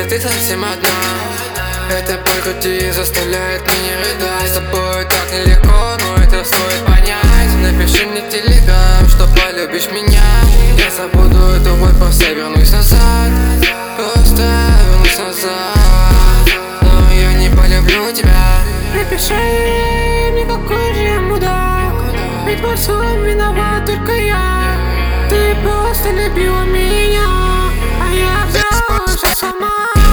когда ты совсем одна. Эта боль хоть и заставляет меня рыдать. С тобой так нелегко, но это стоит понять. Напиши мне в телеграм, что полюбишь меня. Я забуду эту боль, просто вернусь назад. Просто вернусь назад. Но я не полюблю тебя. Напиши мне, какой же я мудак. Ведь во всем виноват только я. Ты просто любила меня, а я взяла все сама.